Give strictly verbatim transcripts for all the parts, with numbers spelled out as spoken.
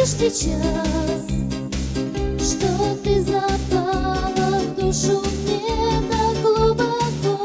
сейчас, что ты запала в душу мне так глубоко.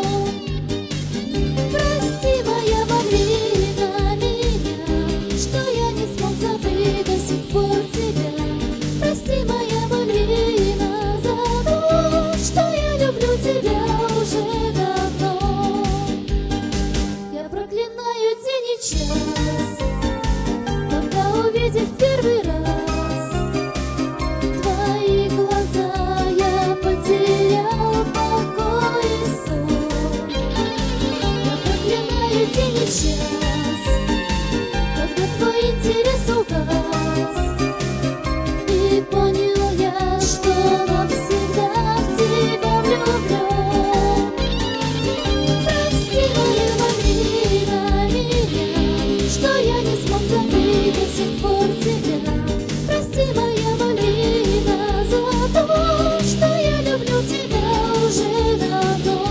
Прости, моя Малина, меня, что я не смог забыть до сих пор тебя. Прости, моя Малина, за то, что я люблю тебя уже давно. Я проклинаю день и час, увидев первый раз твои глаза, я потерял покой и сон. Я проклинаю день и час, когда твой интерес угас, и понял я, что навсегда в тебя влюблен. Прости, моя Малина, меня, что я не смог забыть до сих пор тебя. Прости, моя Малина, за то, что я люблю тебя уже давно.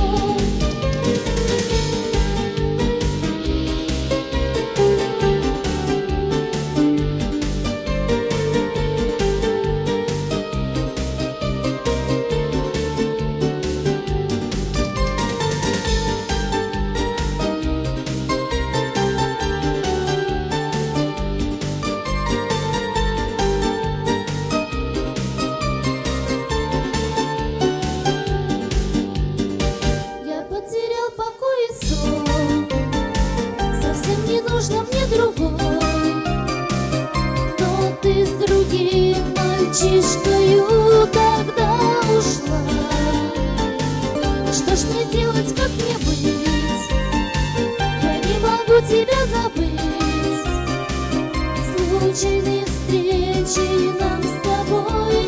Нужно мне другой, но ты с другим мальчишкою тогда ушла. Что ж мне делать, как мне быть? Я не могу тебя забыть. Случайные встречи нам с тобой